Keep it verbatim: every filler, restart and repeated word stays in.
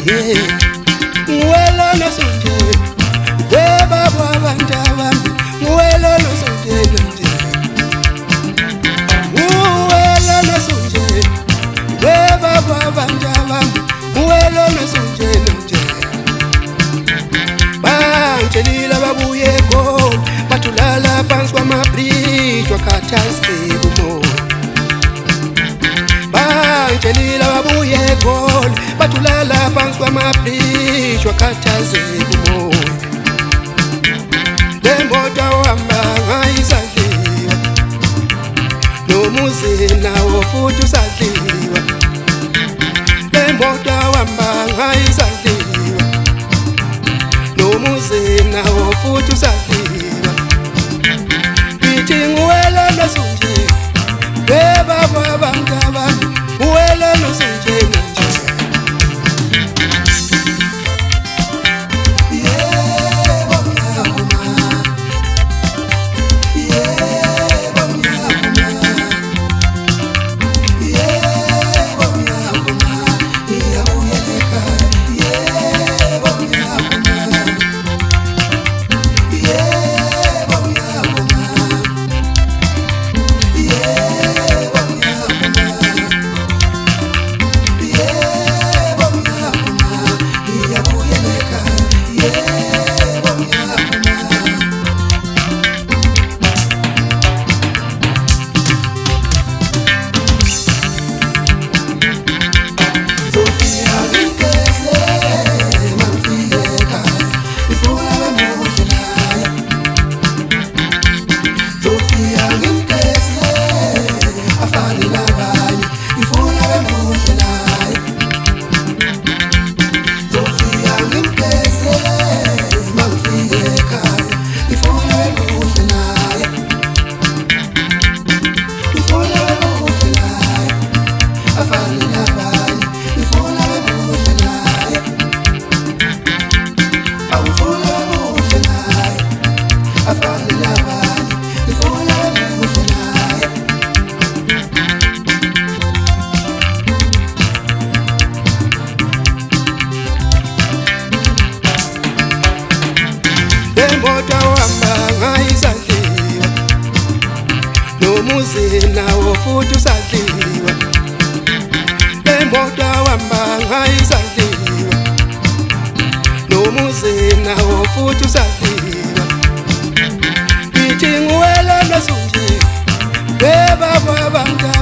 Nguwelo nosunje webaba abantu abami nguwelo nosunje nje Nguwelo nosunje webaba abantu abami nguwelo nosunje nje Bangelila babuye ko batulala phansi kwamabridge wakhathazeka umoya Bangelila babuye ko batulala phansi kwamabridge wakhathazeka umoya Lemoto wahamba ngayisadliwa nomuzi nawo futhi usadliwa Lemoto wahamba ngayisadliwa nomuzi nawo futhi usadliwa Bithi nguwelo nosunje webaba abantu abami nguwelo nosunje nje Lemoto wahamba ngayisadliwa nomuzi nawo futhi usadliwa Lemoto wahamba ngayisadliwa nomuzi nawo futhi usadliwa Bithi nguwelo nosunje webaba abantu